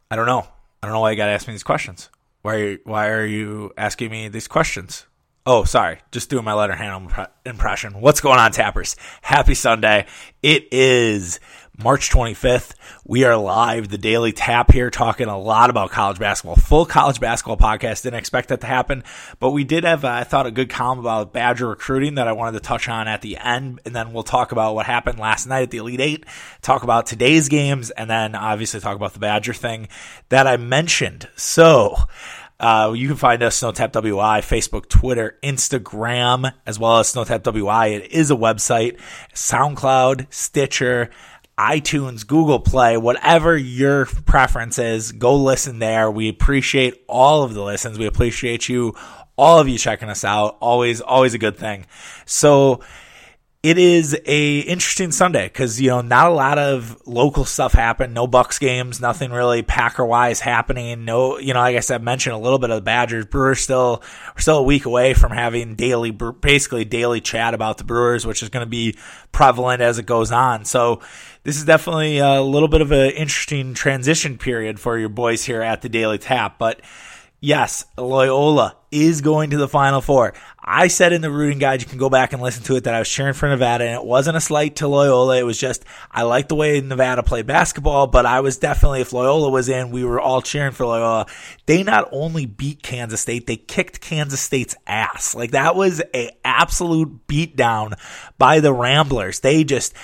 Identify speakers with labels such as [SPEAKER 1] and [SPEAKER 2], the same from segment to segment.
[SPEAKER 1] I don't know. I don't know why you got to ask me these questions. Why are you asking me these questions? Oh, sorry. Just doing my letter hand impression. What's going on, Tappers? Happy Sunday. It is March 25th. We are live, the Daily Tap here, talking a lot about college basketball. Full college basketball podcast. Didn't expect that to happen, but we did have, I thought, a good column about Badger recruiting that I wanted to touch on at the end, and then we'll talk about what happened last night at the Elite Eight, talk about today's games, and then obviously talk about the Badger thing that I mentioned. So, you can find us, Snowtap WI, Facebook, Twitter, Instagram, as well as Snowtap WI. It is a website, SoundCloud, Stitcher, iTunes, Google Play, whatever your preference is, go listen there. We appreciate all of the listens. We appreciate all of you checking us out. Always a good thing. So, it is a interesting Sunday because, not a lot of local stuff happened. No Bucks games, nothing really Packer-wise happening. No, like I said, mentioned a little bit of the Badgers. Brewers we're still a week away from having basically daily chat about the Brewers, which is going to be prevalent as it goes on. So this is definitely a little bit of an interesting transition period for your boys here at the Daily Tap. But yes, Loyola is going to the Final Four. I said in the rooting guide, you can go back and listen to it, that I was cheering for Nevada, and it wasn't a slight to Loyola. It was just, I like the way Nevada played basketball, but I was definitely, if Loyola was in, we were all cheering for Loyola. They not only beat Kansas State, they kicked Kansas State's ass. Like, that was an absolute beatdown by the Ramblers. They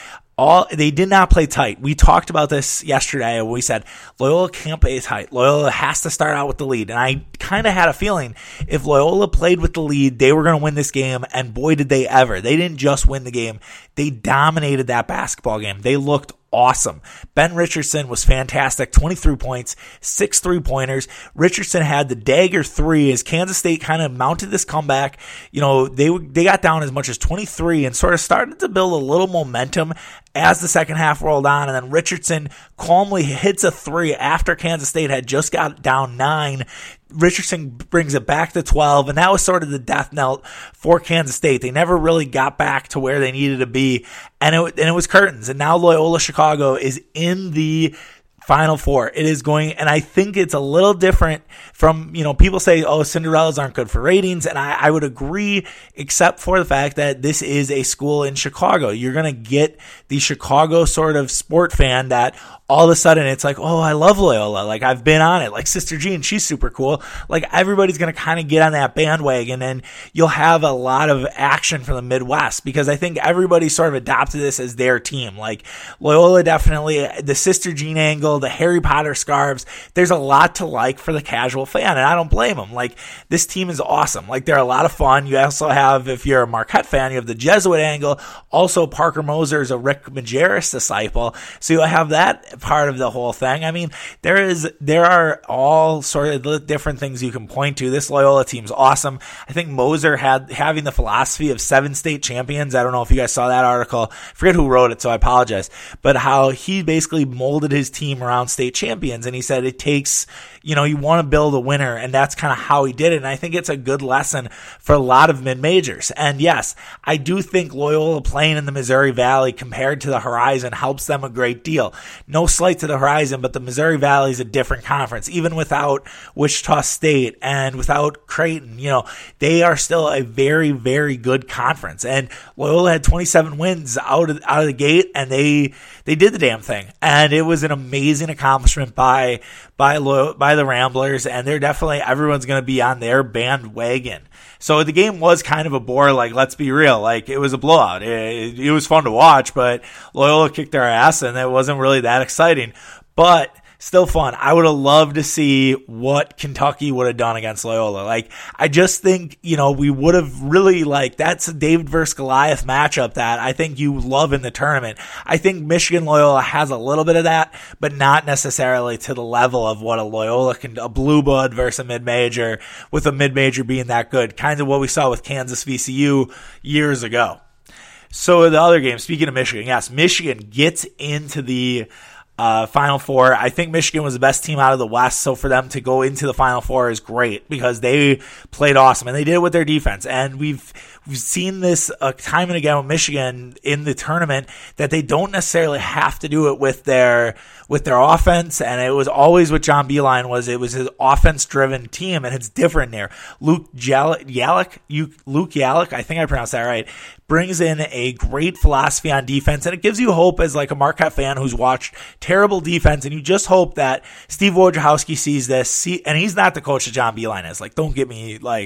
[SPEAKER 1] did not play tight. We talked about this yesterday, and we said Loyola can't play tight. Loyola has to start out with the lead. And I kind of had a feeling if Loyola played with the lead, they were going to win this game, and boy, did they ever. They didn't just win the game. They dominated that basketball game. They looked awesome. Ben Richardson was fantastic. 23 points, 6 3-pointers. Richardson had the dagger three as Kansas State kind of mounted this comeback. They got down as much as 23 and sort of started to build a little momentum as the second half rolled on. And then Richardson calmly hits a three after Kansas State had just got down 9. Richardson brings it back to 12, and that was sort of the death knell for Kansas State. They never really got back to where they needed to be, and it was curtains. And now Loyola Chicago is in the Final Four. It is going, and I think it's a little different from, people say, oh, Cinderellas aren't good for ratings, and I would agree, except for the fact that this is a school in Chicago. You're going to get the Chicago sort of sport fan that all of a sudden it's like, oh, I love Loyola. Like, I've been on it. Like, Sister Jean, she's super cool. Like, everybody's going to kind of get on that bandwagon, and you'll have a lot of action from the Midwest because I think everybody sort of adopted this as their team. Like, Loyola definitely, the Sister Jean angle, the Harry Potter scarves, there's a lot to like for the casual fan, and I don't blame them. Like, this team is awesome. Like, they're a lot of fun. You also have, if you're a Marquette fan, you have the Jesuit angle. Also, Parker Moser is a Rick Majerus disciple, so you'll have that part of the whole thing. I mean, there are all sort of different things you can point to. This Loyola team's awesome. I think Moser having the philosophy of 7 state champions. I don't know if you guys saw that article. I forget who wrote it, so I apologize. But how he basically molded his team around state champions, and he said it takes, you want to build a winner, and that's kind of how he did it. And I think it's a good lesson for a lot of mid-majors. And yes, I do think Loyola playing in the Missouri Valley compared to the Horizon helps them a great deal. No slight to the Horizon, but the Missouri Valley is a different conference. Even without Wichita State and without Creighton, they are still a very, very good conference. And Loyola had 27 wins out of the gate, and they did the damn thing. And it was an amazing accomplishment by the Ramblers, and they're definitely, everyone's going to be on their bandwagon. So the game was kind of a bore, like, let's be real. Like, it was a blowout. It was fun to watch, but Loyola kicked their ass, and it wasn't really that exciting. But still fun. I would have loved to see what Kentucky would have done against Loyola. Like, I just think, we would have really, that's a David versus Goliath matchup that I think you love in the tournament. I think Michigan Loyola has a little bit of that, but not necessarily to the level of what a blue blood versus a mid-major, with a mid-major being that good. Kind of what we saw with Kansas VCU years ago. So the other game, speaking of Michigan, yes, Michigan gets into the Final Four. I think Michigan was the best team out of the West, so for them to go into the Final Four is great because they played awesome, and they did it with their defense. And we've seen this time and again with Michigan in the tournament that they don't necessarily have to do it with their offense, and it was always what John Beilein was. It was his offense-driven team, and it's different there. Luke Yalick, I think I pronounced that right, brings in a great philosophy on defense, and it gives you hope as like a Marquette fan who's watched terrible defense, and you just hope that Steve Wojciechowski sees this, and he's not the coach that John Beilein is. Like, don't get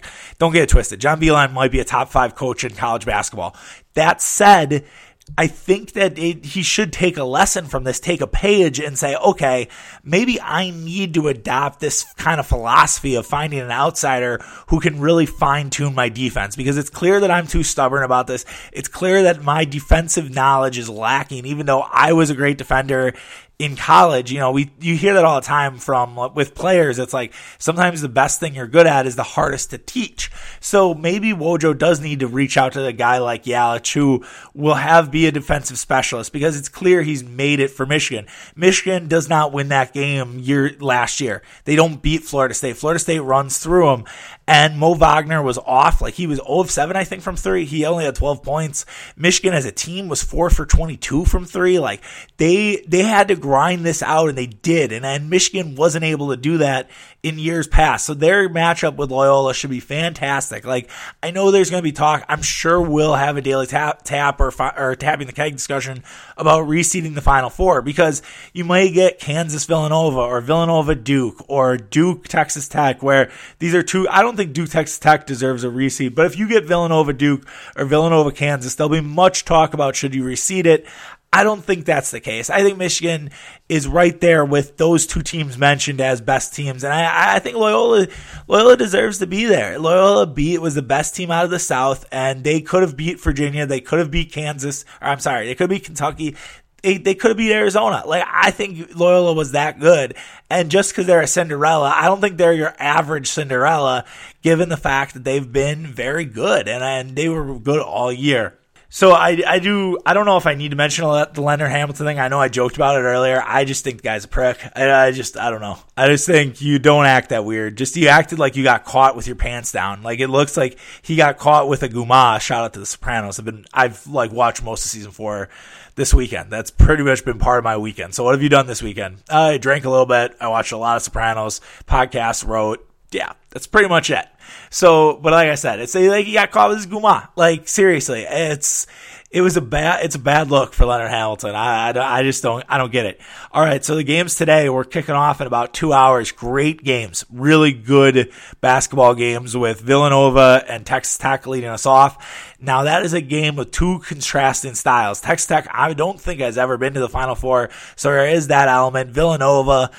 [SPEAKER 1] it twisted. John Beilein might be a top 5 coach in college basketball. That said, I think that he should take a lesson from this, take a page and say, okay, maybe I need to adopt this kind of philosophy of finding an outsider who can really fine tune my defense, because it's clear that I'm too stubborn about this. It's clear that my defensive knowledge is lacking, even though I was a great defender in college. You hear that all the time with players. It's like sometimes the best thing you're good at is the hardest to teach. So maybe Wojo does need to reach out to a guy like Yalich, who will be a defensive specialist, because it's clear he's made it for Michigan. Michigan does not win that game last year. They don't beat Florida State. Florida State runs through them. And Mo Wagner was off. Like, he was 0 of 7, I think, from 3. He only had 12 points. Michigan as a team was 4 for 22 from 3. Like, they had to grind this out, and they did. And Michigan wasn't able to do that in years past. So their matchup with Loyola should be fantastic. Like, I know there's going to be talk. I'm sure we'll have a daily tap or tapping the keg discussion about reseeding the Final Four, because you might get Kansas Villanova or Villanova Duke or Duke Texas Tech, where these are two. I don't think Duke Texas Tech deserves a reseed, but if you get Villanova Duke or Villanova Kansas, there'll be much talk about should you reseed it. I don't think that's the case. I think Michigan is right there with those two teams mentioned as best teams, and I think Loyola deserves to be there. Loyola was the best team out of the South, and they could have beat Virginia. They could have beat they could have beat Kentucky. They could have beat Arizona. Like, I think Loyola was that good. And just because they're a Cinderella, I don't think they're your average Cinderella, given the fact that they've been very good, and they were good all year. So I don't know if I need to mention the Leonard Hamilton thing. I know I joked about it earlier. I just think the guy's a prick. I don't know. I just think you don't act that weird. Just you acted like you got caught with your pants down. Like, it looks like he got caught with a guma. Shout out to The Sopranos. I've watched most of season 4 this weekend. That's pretty much been part of my weekend. So what have you done this weekend? I drank a little bit. I watched a lot of Sopranos, podcasts, wrote. Yeah, that's pretty much it. So, but like I said, it's like he got caught with his guma. Like, seriously, it's a bad look for Leonard Hamilton. I don't get it. All right, so the games today, we're kicking off in about 2 hours. Great games, really good basketball games with Villanova and Texas Tech leading us off. Now, that is a game with two contrasting styles. Texas Tech, I don't think has ever been to the Final Four, so there is that element. Villanova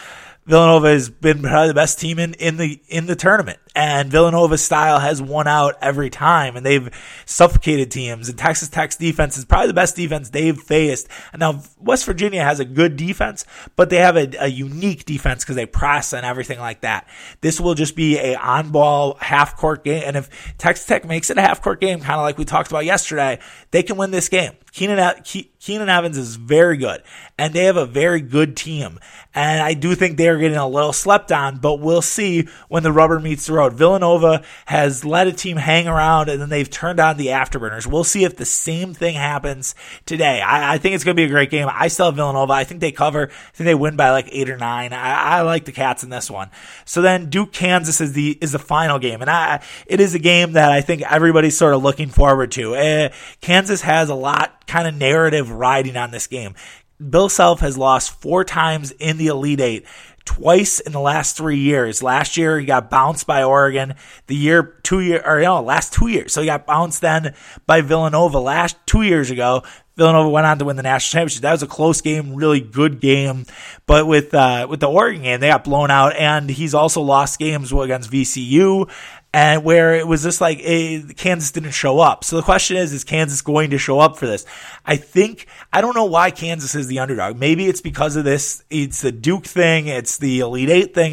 [SPEAKER 1] has been probably the best team in the tournament, and Villanova's style has won out every time, and they've suffocated teams. And Texas Tech's defense is probably the best defense they've faced. And now West Virginia has a good defense, but they have a unique defense because they press and everything like that. This will just be a on-ball half-court game, and if Texas Tech makes it a half-court game, kind of like we talked about yesterday, they can win this game. Keenan Evans is very good, and they have a very good team. And I do think they're getting a little slept on, but we'll see when the rubber meets the road. Villanova has let a team hang around, and then they've turned on the afterburners. We'll see if the same thing happens today. I think it's going to be a great game. I still have Villanova. I think they cover. I think they win by like 8 or 9. I like the Cats in this one. So then Duke-Kansas is the final game, and it is a game that I think everybody's sort of looking forward to. Kansas has a lot kind of narrative riding on this game. Bill Self has lost 4 times in the Elite Eight, twice in the last 3 years. Last year, he got bounced by Oregon. Last 2 years. So he got bounced then by Villanova 2 years ago. Villanova went on to win the national championship. That was a close game, really good game. But with the Oregon game, they got blown out, and he's also lost games against VCU, and where it was just like Kansas didn't show up. So the question is Kansas going to show up for this? I don't know why Kansas is the underdog. Maybe it's because of this. It's the Duke thing. It's the Elite Eight thing.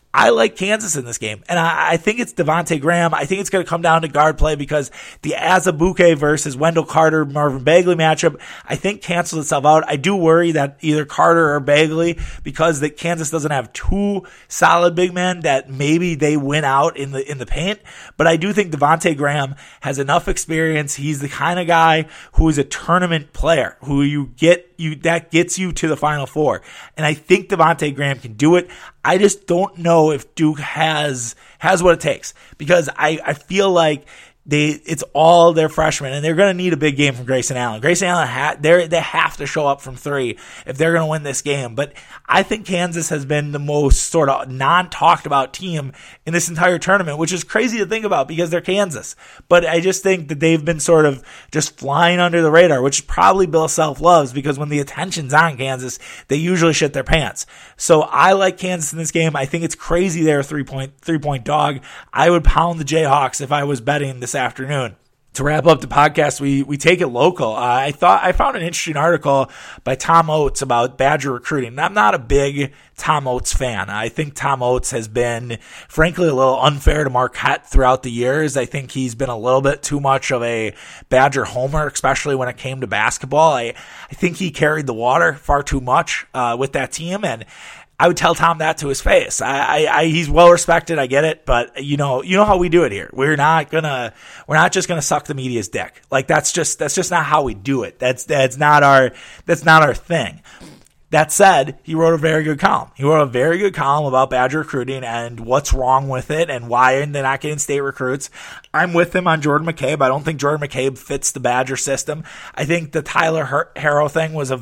[SPEAKER 1] I like Kansas in this game, and I think it's Devontae Graham. I think it's going to come down to guard play because the Azubuike versus Wendell Carter, Marvin Bagley matchup, I think cancels itself out. I do worry that either Carter or Bagley, because that Kansas doesn't have two solid big men, that maybe they win out in the paint. But I do think Devontae Graham has enough experience. He's the kind of guy who is a tournament player, who that gets you to the Final Four. And I think Devontae Graham can do it. I just don't know if Duke has what it takes, because I feel like it's all their freshmen, and they're going to need a big game from Grayson Allen. Grayson Allen, they have to show up from three if they're going to win this game. But I think Kansas has been the most sort of non-talked about team in this entire tournament, which is crazy to think about because they're Kansas. But I just think that they've been sort of just flying under the radar, which probably Bill Self loves, because when the attention's on Kansas, they usually shit their pants. So I like Kansas in this game. I think it's crazy they're a three-point dog. I would pound the Jayhawks if I was betting this afternoon. To wrap up the podcast, we take it local. I found an interesting article by Tom Oates about Badger recruiting. I'm not a big Tom Oates fan. I think Tom Oates has been, frankly, a little unfair to Marquette throughout the years. I think he's been a little bit too much of a Badger homer, especially when it came to basketball. I think he carried the water far too much with that team, and I would tell Tom that to his face. He's well respected. I get it, but you know how we do it here. We're not just gonna suck the media's dick. Like that's just not how we do it. That's not our thing. That said, he wrote a very good column. He wrote a very good column about Badger recruiting and what's wrong with it and why they're not getting state recruits. I'm with him on Jordan McCabe. I don't think Jordan McCabe fits the Badger system. I think the Tyler Harrow thing was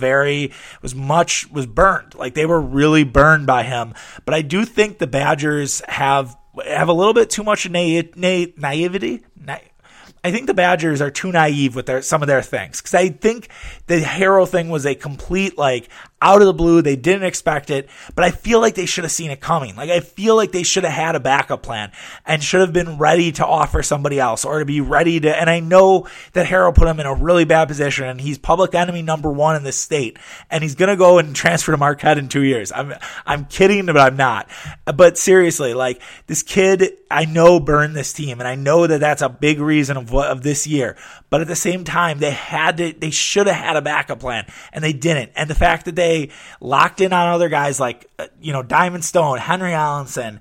[SPEAKER 1] burned. Like they were really burned by him. But I do think the Badgers have a little bit too much naivety. I think the Badgers are too naive with some of their things, because I think the Harrow thing was a complete, out of the blue. They didn't expect it, but I feel like they should have seen it coming. Like, I feel like they should have had a backup plan and should have been ready to offer somebody else or to be ready to. And I know that Harrow put him in a really bad position, and he's public enemy number one in this state, and he's going to go and transfer to Marquette in 2 years. I'm kidding, but I'm not. But seriously, this kid, I know burned this team, and I know that that's a big reason of this year. But at the same time, they should have had a backup plan, and they didn't. And the fact that they locked in on other guys like, Diamond Stone, Henry Allenson,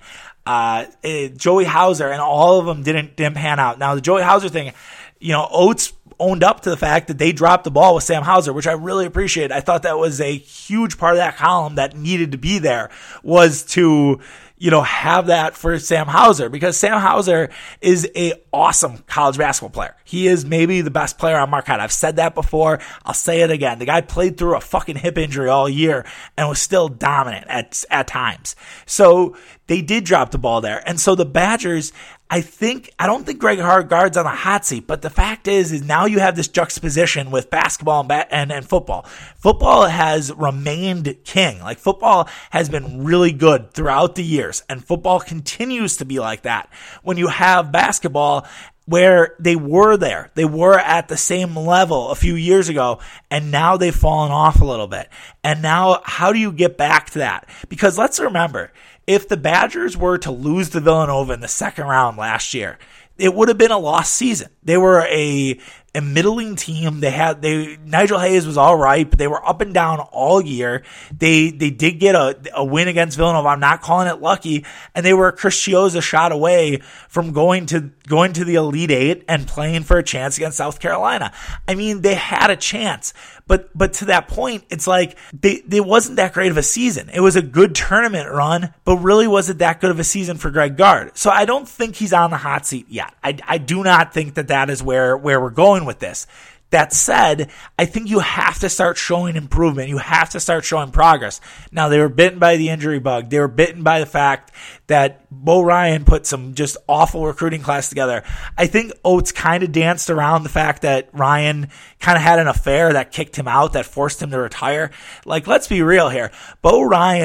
[SPEAKER 1] Joey Hauser, and all of them didn't pan out. Now, the Joey Hauser thing, Oates owned up to the fact that they dropped the ball with Sam Hauser, which I really appreciate. I thought that was a huge part of that column that needed to be there, was to have that for Sam Hauser, because Sam Hauser is a awesome college basketball player. He is maybe the best player on Marquette. I've said that before. I'll say it again. The guy played through a fucking hip injury all year and was still dominant at times. So they did drop the ball there. And so the Badgers, I don't think Greg Hargard's on the hot seat, but the fact is now you have this juxtaposition with basketball and football. Football has remained king. Like, football has been really good throughout the years, and football continues to be like that. When you have basketball, where they were at the same level a few years ago, and now they've fallen off a little bit. And now, how do you get back to that? Because let's remember, if the Badgers were to lose to Villanova in the second round last year, it would have been a lost season. They were a middling team. Nigel Hayes was all right, but they were up and down all year. They did get a win against Villanova. I'm not calling it lucky, and they were a Chris Chiozza shot away from going to the Elite Eight and playing for a chance against South Carolina. I mean, they had a chance, but to that point, it's like they wasn't that great of a season. It was a good tournament run, but really wasn't that good of a season for Greg Gard. So I don't think he's on the hot seat yet. I do not think that is where we're going with this. That said, I think you have to start showing improvement. You have to start showing progress. Now, they were bitten by the injury bug. They were bitten by the fact that Bo Ryan put some just awful recruiting class together. I think Oates kind of danced around the fact that Ryan kind of had an affair that kicked him out, that forced him to retire. Let's be real here. Bo Ryan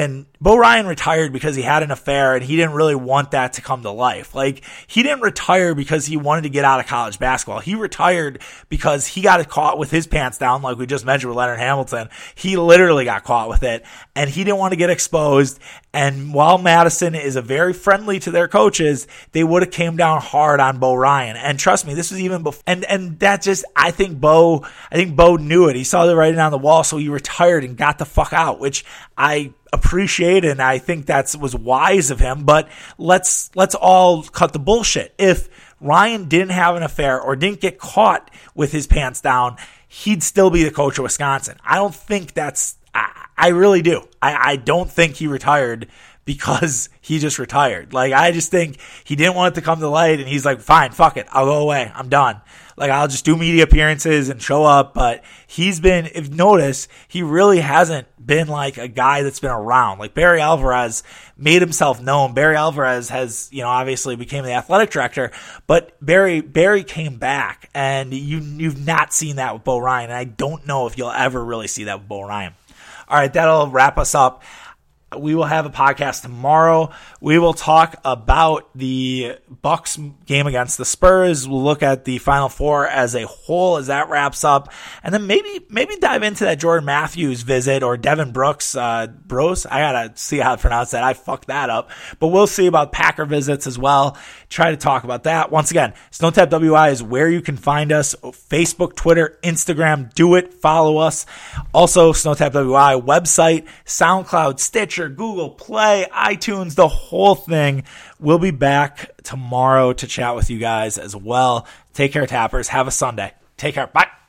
[SPEAKER 1] Bo Ryan retired because he had an affair and he didn't really want that to come to life. Like, he didn't retire because he wanted to get out of college basketball. He retired because he got caught with his pants down, like we just mentioned with Leonard Hamilton. He literally got caught with it, and he didn't want to get exposed. And while Madison is a very friendly to their coaches, they would have came down hard on Bo Ryan. And trust me, this was even before. And that just, I think Bo knew it. He saw the writing on the wall, so he retired and got the fuck out, which I appreciate, and I think that was wise of him. But let's all cut the bullshit. If Ryan didn't have an affair or didn't get caught with his pants down, he'd still be the coach of Wisconsin. I don't think that's, I really do. I don't think he retired because he just retired. Like, I just think he didn't want it to come to light, and he's like, fine, fuck it, I'll go away, I'm done. Like, I'll just do media appearances and show up. But he's been, if you notice, he really hasn't been like a guy that's been around. Like, Barry Alvarez made himself known. Barry Alvarez has, obviously became the athletic director, but Barry came back, and you've not seen that with Bo Ryan. And I don't know if you'll ever really see that with Bo Ryan. All right, that'll wrap us up. We will have a podcast tomorrow. We will talk about the Bucks game against the Spurs. We'll look at the Final Four as a whole as that wraps up. And then maybe dive into that Jordan Matthews visit or Devin Brooks. Bros, I got to see how to pronounce that. I fucked that up. But we'll see about Packer visits as well. Try to talk about that. Once again, SnoTap WI is where you can find us. Facebook, Twitter, Instagram. Do it. Follow us. Also, SnoTap WI website, SoundCloud, Stitcher, Google Play, iTunes, the whole thing. We'll be back tomorrow to chat with you guys as well. Take care, Tappers. Have a Sunday. Take care. Bye.